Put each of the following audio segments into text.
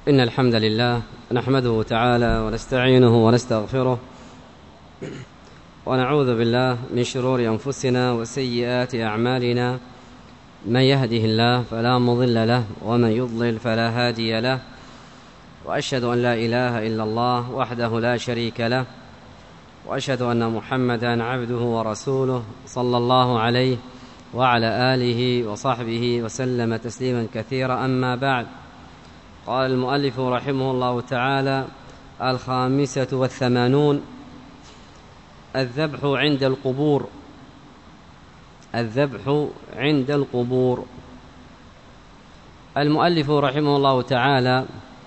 إن الحمد لله نحمده تعالى ونستعينه ونستغفره ونعوذ بالله من شرور أنفسنا وسيئات أعمالنا. من يهده الله فلا مضل له ومن يضلل فلا هادي له، وأشهد أن لا إله إلا الله وحده لا شريك له، وأشهد أن محمدًا عبده ورسوله صلى الله عليه وعلى آله وصحبه وسلم تسليما كثيرا. أما بعد، قال المؤلف رحمه الله تعالى: 85 الذبح عند القبور. الذبح عند القبور. المؤلف رحمه الله تعالى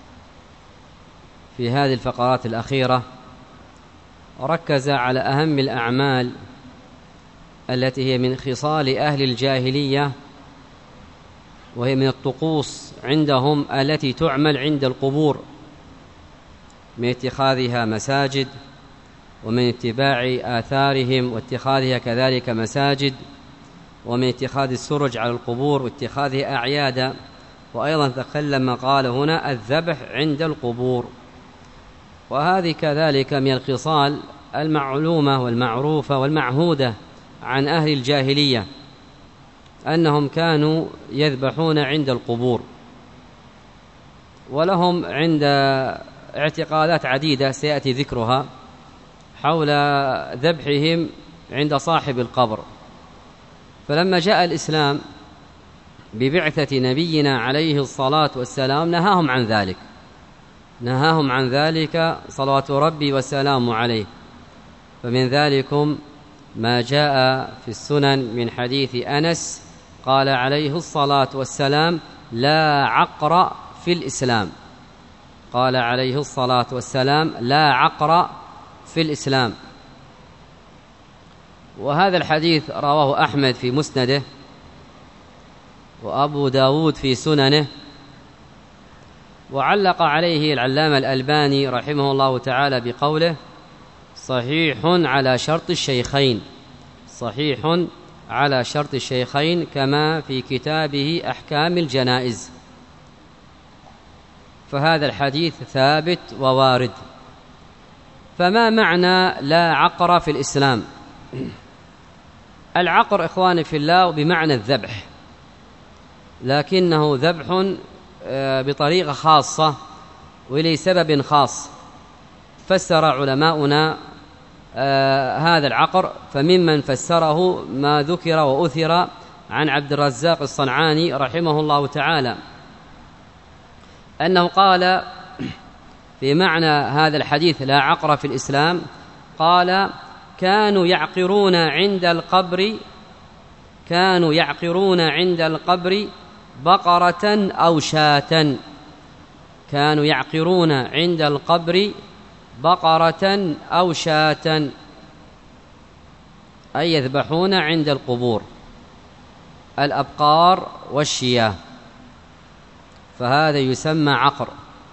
في هذه الفقرات الأخيرة ركز على أهم الأعمال التي هي من خصال أهل الجاهلية، وهي من الطقوس عندهم التي تعمل عند القبور، من اتخاذها مساجد، ومن اتباع آثارهم واتخاذها كذلك مساجد، ومن اتخاذ السرج على القبور واتخاذها أعيادا. وأيضا تكلم قال هنا الذبح عند القبور، وهذه كذلك من الخصال المعلومة والمعروفة والمعهودة عن أهل الجاهلية، أنهم كانوا يذبحون عند القبور، ولهم عند اعتقادات عديدة سيأتي ذكرها حول ذبحهم عند صاحب القبر. فلما جاء الإسلام ببعثة نبينا عليه الصلاة والسلام نهاهم عن ذلك صلوات ربي وسلامه عليه. فمن ذلكم ما جاء في السنن من حديث أنس قال عليه الصلاة والسلام: لا عقر في الإسلام. قال عليه الصلاة والسلام: لا عقر في الإسلام. وهذا الحديث رواه أحمد في مسنده، وأبو داود في سننه، وعلق عليه العلامة الألباني رحمه الله تعالى بقوله: صحيح على شرط الشيخين. صحيح على شرط الشيخين، كما في كتابه أحكام الجنائز. فهذا الحديث ثابت ووارد. فما معنى لا عقر في الإسلام؟ العقر إخواني في الله بمعنى الذبح، لكنه ذبح بطريقة خاصة ولسبب خاص. فسر علماؤنا هذا العقر، فممن فسره ما ذكر وأثر عن عبد الرزاق الصنعاني رحمه الله تعالى، أنه قال في معنى هذا الحديث لا عقر في الإسلام، قال: كانوا يعقرون عند القبر بقرة أو شاة. كانوا يعقرون عند القبر بقرة أو شاة، أي يذبحون عند القبور الأبقار والشياه، فهذا يسمى عقر.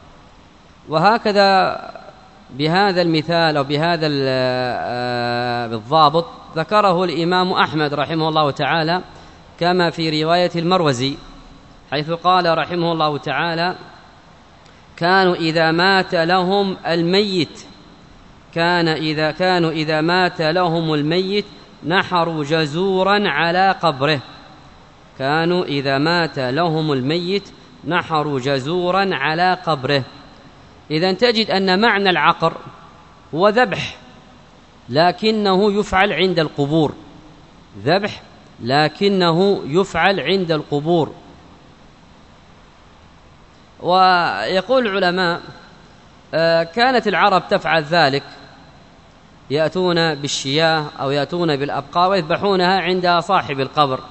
وهكذا بهذا المثال أو بهذا بالضابط ذكره الإمام أحمد رحمه الله تعالى، كما في رواية المروزي، حيث قال رحمه الله تعالى: كانوا إذا مات لهم الميت نحروا جزورا على قبره. كانوا إذا مات لهم الميت نحروا جزورا على قبره. إذن تجد أن معنى العقر هو ذبح، لكنه يفعل عند القبور. ذبح لكنه يفعل عند القبور. ويقول العلماء: كانت العرب تفعل ذلك، يأتون بالشياه أو يأتون بالأبقار ويذبحونها عند صاحب القبر،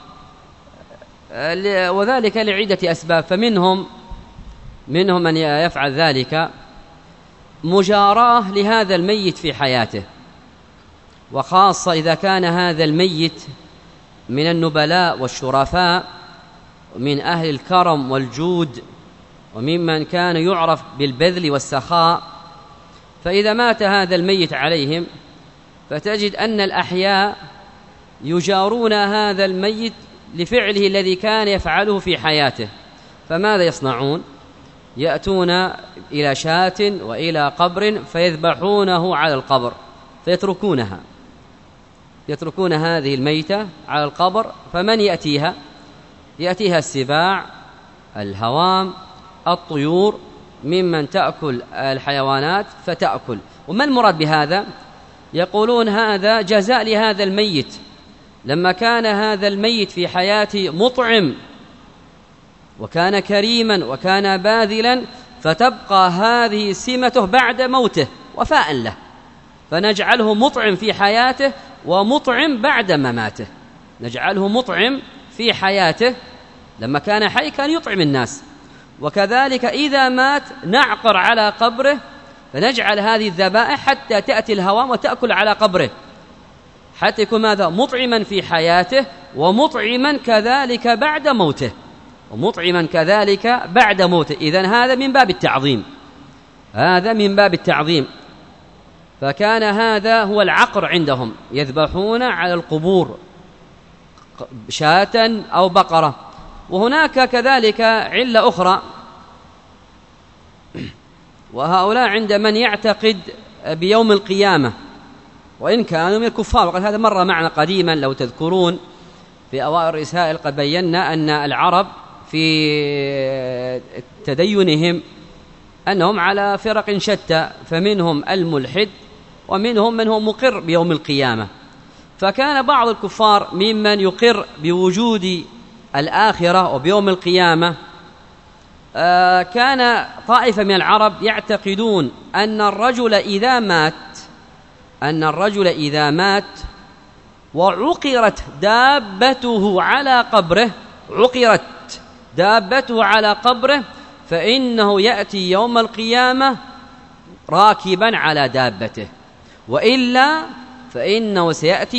وذلك لعدة أسباب. فمنهم من يفعل ذلك مجاراة لهذا الميت في حياته، وخاصة إذا كان هذا الميت من النبلاء والشرفاء ومن أهل الكرم والجود، وممن كان يعرف بالبذل والسخاء. فإذا مات هذا الميت عليهم، فتجد أن الأحياء يجارون هذا الميت لفعله الذي كان يفعله في حياته. فماذا يصنعون؟ يأتون إلى شاة وإلى قبر فيذبحونه على القبر يتركون هذه الميتة على القبر، فمن يأتيها؟ يأتيها السباع، الهوام، الطيور، ممن تأكل الحيوانات فتأكل. وما المراد بهذا؟ يقولون هذا جزاء لهذا الميت، لما كان هذا الميت في حياته مطعم وكان كريما وكان باذلا، فتبقى هذه سمته بعد موته وفاء له، فنجعله مطعم في حياته ومطعم بعد مماته. نجعله مطعم في حياته، لما كان حي كان يطعم الناس، وكذلك إذا مات نعقر على قبره، فنجعل هذه الذبائح حتى تأتي الهوام وتأكل على قبره، حتى يكون ماذا؟ مطعما في حياته ومطعما كذلك بعد موته، إذن هذا من باب التعظيم. فكان هذا هو العقر عندهم، يذبحون على القبور شاة أو بقرة. وهناك كذلك علة أخرى، وهؤلاء عند من يعتقد بيوم القيامة وإن كانوا من الكفار، وقد هذا مر معنا قديما لو تذكرون في أوائل الرسائل، قد بينا أن العرب في تدينهم أنهم على فرق شتى، فمنهم الملحد ومنهم من هو مقر بيوم القيامة. فكان بعض الكفار ممن يقر بوجود الآخرة وبيوم القيامة، كان طائفة من العرب يعتقدون أن الرجل إذا مات وعقرت دابته على قبره فإنه يأتي يوم القيامة راكبا على دابته، وإلا فإنه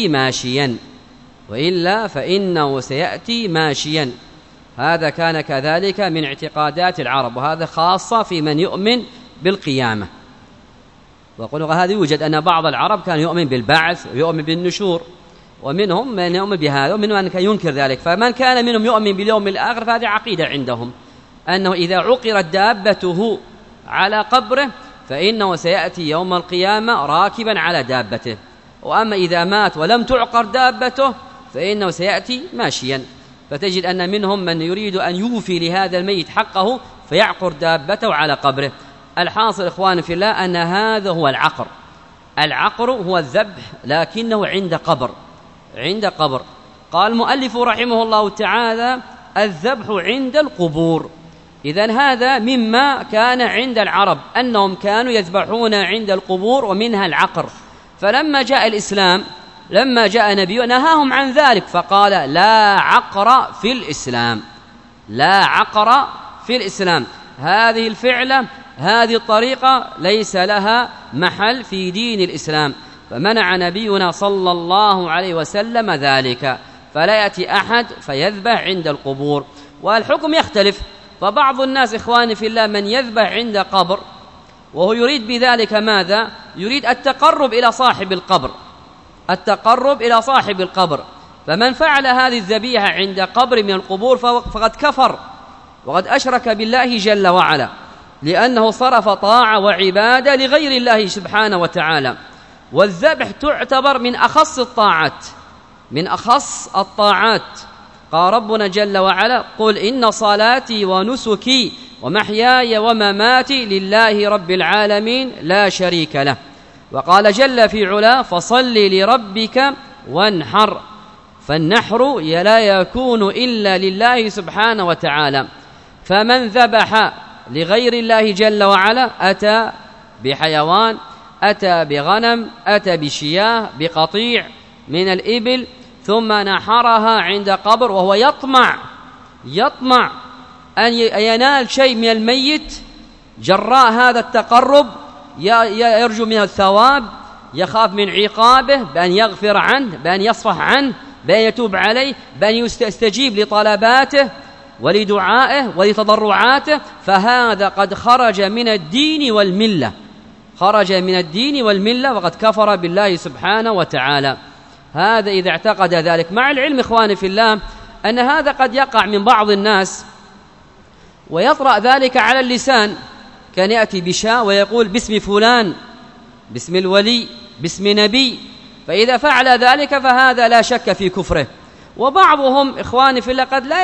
سيأتي ماشيا. هذا كان كذلك من اعتقادات العرب، وهذا خاصة في من يؤمن بالقيامة. وقالوا هذا يوجد أن بعض العرب كان يؤمن بالبعث ويؤمن بالنشور، ومنهم من يؤمن بهذا ومنهم من كان ينكر ذلك. فمن كان منهم يؤمن باليوم الآخر فهذه عقيدة عندهم، أنه إذا عقرت دابته على قبره فإنه سيأتي يوم القيامة راكبا على دابته، وأما إذا مات ولم تعقر دابته فإنه سيأتي ماشيا. فتجد أن منهم من يريد أن يوفي لهذا الميت حقه فيعقر دابته على قبره. الحاصل إخواني في الله أن هذا هو العقر هو الذبح، لكنه عند قبر. قال المؤلف رحمه الله تعالى: الذبح عند القبور. إذن هذا مما كان عند العرب، أنهم كانوا يذبحون عند القبور، ومنها العقر. فلما جاء الإسلام، لما جاء نبيه نهاهم عن ذلك، فقال: لا عقر في الإسلام. هذه الفعلة، هذه الطريقة ليس لها محل في دين الإسلام، فمنع نبينا صلى الله عليه وسلم ذلك. فلا يأتي أحد فيذبح عند القبور. والحكم يختلف، فبعض الناس إخواني في الله من يذبح عند قبر وهو يريد بذلك ماذا؟ يريد التقرب إلى صاحب القبر. فمن فعل هذه الذبيحة عند قبر من القبور فقد كفر وقد أشرك بالله جل وعلا، لأنه صرف طاعة وعبادة لغير الله سبحانه وتعالى. والذبح تعتبر من أخص الطاعات. قال ربنا جل وعلا: قل إن صلاتي ونسكي ومحياي ومماتي لله رب العالمين لا شريك له. وقال جل في علا: فصل لربك وانحر. فالنحر لا يكون إلا لله سبحانه وتعالى. فمن ذبح لغير الله جل وعلا أتى بحيوان، أتى بغنم، أتى بشياه، بقطيع من الإبل، ثم نحرها عند قبر وهو يطمع أن ينال شيء من الميت جراء هذا التقرب، يرجو من الثواب، يخاف من عقابه بأن يغفر عنه، بأن يصفح عنه، بأن يتوب عليه، بأن يستجيب لطلباته ولدعائه ولتضرعاته. فهذا قد خرج من الدين والملة وقد كفر بالله سبحانه وتعالى. هذا إذا اعتقد ذلك، مع العلم إخواني في الله أن هذا قد يقع من بعض الناس، ويطرأ ذلك على اللسان، كان يأتي بشاء ويقول باسم فلان، باسم الولي، باسم نبي، فإذا فعل ذلك فهذا لا شك في كفره. وبعضهم إخواني في الله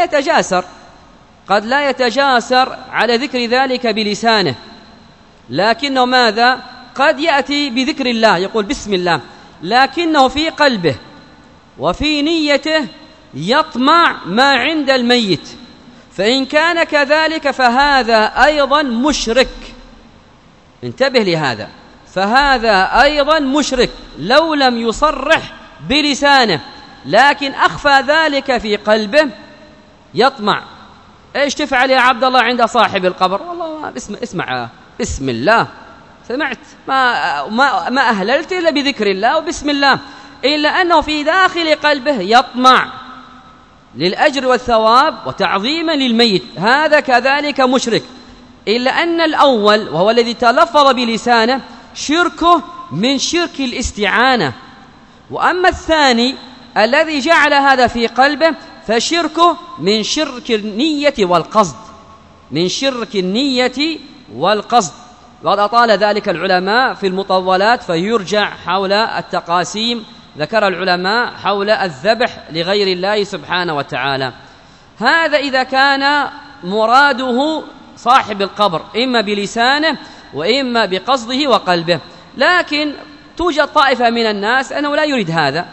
قد لا يتجاسر على ذكر ذلك بلسانه، لكنه ماذا؟ قد يأتي بذكر الله يقول بسم الله، لكنه في قلبه وفي نيته يطمع ما عند الميت، فإن كان كذلك فهذا أيضا مشرك. انتبه لهذا، فهذا أيضا مشرك لو لم يصرح بلسانه، لكن أخفى ذلك في قلبه يطمع. إيش تفعل يا عبد الله عند صاحب القبر؟ والله اسمع بسم الله، سمعت ما أهللت إلا بذكر الله وبسم الله، إلا أنه في داخل قلبه يطمع للأجر والثواب وتعظيما للميت، هذا كذلك مشرك. إلا أن الأول وهو الذي تلفظ بلسانه شركه من شرك الاستعانة، وأما الثاني الذي جعل هذا في قلبه فشركه من شرك النية والقصد، من شرك النية والقصد. وقد أطال ذلك العلماء في المطولات، فيرجع حول التقاسيم ذكر العلماء حول الذبح لغير الله سبحانه وتعالى. هذا إذا كان مراده صاحب القبر إما بلسانه وإما بقصده وقلبه، لكن توجد طائفة من الناس أنه لا يريد هذا.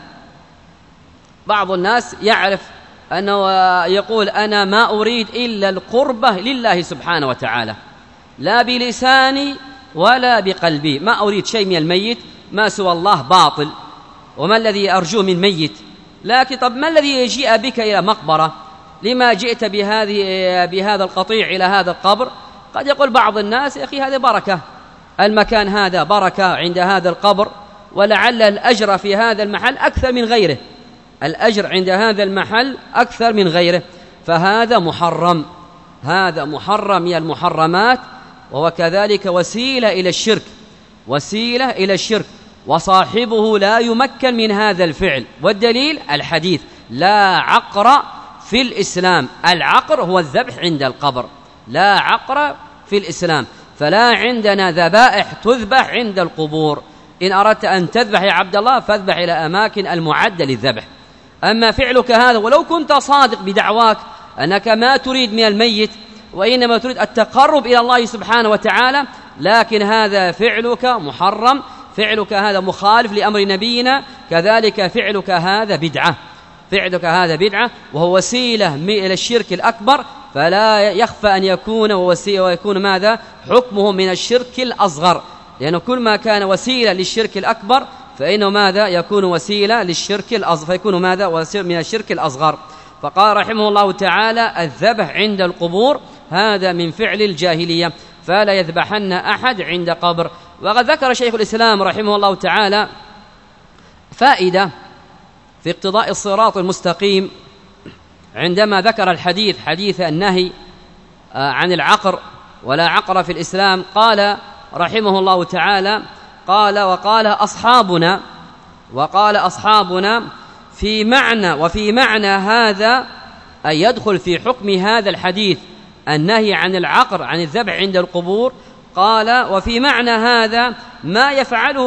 بعض الناس يعرف أنه يقول أنا ما أريد إلا القربة لله سبحانه وتعالى، لا بلساني ولا بقلبي، ما أريد شيء من الميت، ما سوى الله باطل، وما الذي أرجوه من ميت؟ لكن طب ما الذي يجيء بك إلى مقبرة؟ لما جئت بهذا القطيع إلى هذا القبر؟ قد يقول بعض الناس يا أخي هذا بركة، المكان هذا بركة عند هذا القبر، ولعل الأجر في هذا المحل أكثر من غيره، الأجر عند هذا المحل أكثر من غيره، فهذا محرم، هذا محرم من المحرمات، وهو كذلك وسيلة إلى الشرك، وسيلة إلى الشرك، وصاحبه لا يمكن من هذا الفعل. والدليل الحديث لا عقر في الإسلام، العقر هو الذبح عند القبر، لا عقر في الإسلام، فلا عندنا ذبائح تذبح عند القبور. إن أردت أن تذبح يا عبد الله فاذبح إلى أماكن المعدة للذبح. أما فعلك هذا ولو كنت صادق بدعواك أنك ما تريد من الميت وإنما تريد التقرب إلى الله سبحانه وتعالى، لكن هذا فعلك محرم، فعلك هذا مخالف لأمر نبينا، كذلك فعلك هذا بدعة، فعلك هذا بدعة، وهو وسيلة إلى الشرك الأكبر، فلا يخفى أن يكون ويكون ماذا؟ حكمه من الشرك الأصغر، لأنه كل ما كان وسيلة للشرك الأكبر فإنه ماذا؟ يكون وسيلة للشرك الأصغر، فيكون ماذا؟ وسيلة من الشرك الأصغر. فقال رحمه الله تعالى الذبح عند القبور هذا من فعل الجاهلية، فلا يذبحن أحد عند قبر. وقد ذكر شيخ الإسلام رحمه الله تعالى فائدة في اقتضاء الصراط المستقيم عندما ذكر الحديث، حديث النهي عن العقر ولا عقر في الإسلام. قال رحمه الله تعالى وقال أصحابنا وفي معنى هذا أن يدخل في حكم هذا الحديث النهي عن العقر عن الذبح عند القبور. قال وفي معنى هذا ما يفعله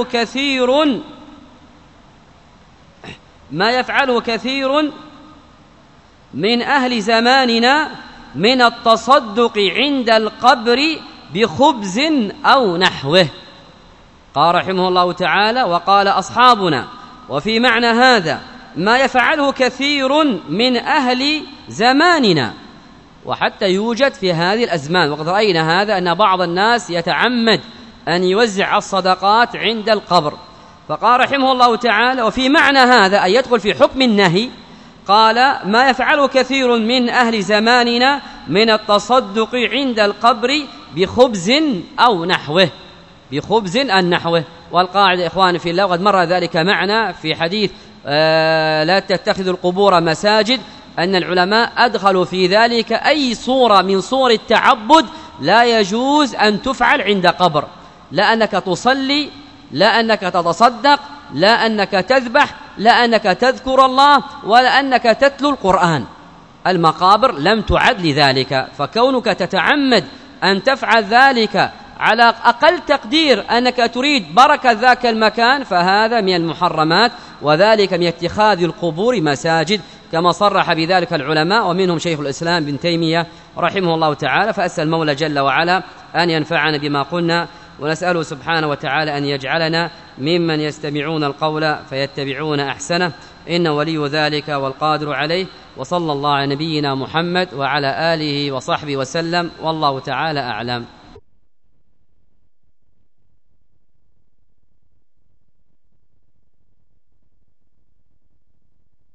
كثير من أهل زماننا من التصدق عند القبر بخبز أو نحوه. قال رحمه الله تعالى وقال أصحابنا وفي معنى هذا ما يفعله كثير من أهل زماننا، وحتى يوجد في هذه الأزمان، وقد رأينا هذا أن بعض الناس يتعمد أن يوزع الصدقات عند القبر. فقال رحمه الله تعالى وفي معنى هذا أن يدخل في حكم النهي. قال ما يفعله كثير من أهل زماننا من التصدق عند القبر بخبز أو نحوه، بخبز أو نحوه. والقاعدة إخواني في الله وقد مر ذلك معنا في حديث لا تتخذوا القبور مساجد، أن العلماء أدخلوا في ذلك أي صورة من صور التعبد لا يجوز أن تفعل عند قبر، لا أنك تصلي، لا أنك تتصدق، لا أنك تذبح، لا أنك تذكر الله، ولا أنك تتلو القرآن. المقابر لم تعد لذلك، فكونك تتعمد أن تفعل ذلك على أقل تقدير أنك تريد بركة ذاك المكان فهذا من المحرمات، وذلك من اتخاذ القبور مساجد كما صرح بذلك العلماء، ومنهم شيخ الإسلام بن تيمية رحمه الله تعالى. فأسأل المولى جل وعلا أن ينفعنا بما قلنا، ونسأله سبحانه وتعالى أن يجعلنا ممن يستمعون القول فيتبعون أحسنه، إن ولي ذلك والقادر عليه. وصلى الله على نبينا محمد وعلى آله وصحبه وسلم، والله تعالى أعلم.